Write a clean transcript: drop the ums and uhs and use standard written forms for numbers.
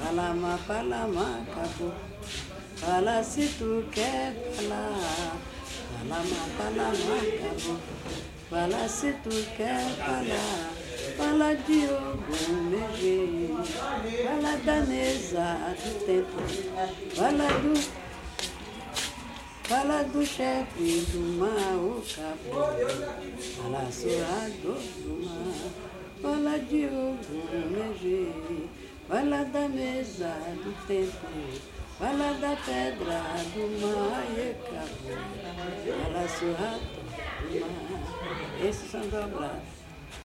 palama, acabou. Fala se tu quer falar. Palama, acabou. Fala se tu quer falar. Fala de Ogum Megê. Fala da mesa do tempo. Fala do chefe do mal, acabou. Fala suado do mar. Fala de Ogum Megê. Fala da mesa do tempo. Fala da pedra do mar e acabou. Fala suado do mar. Esses são dobrados.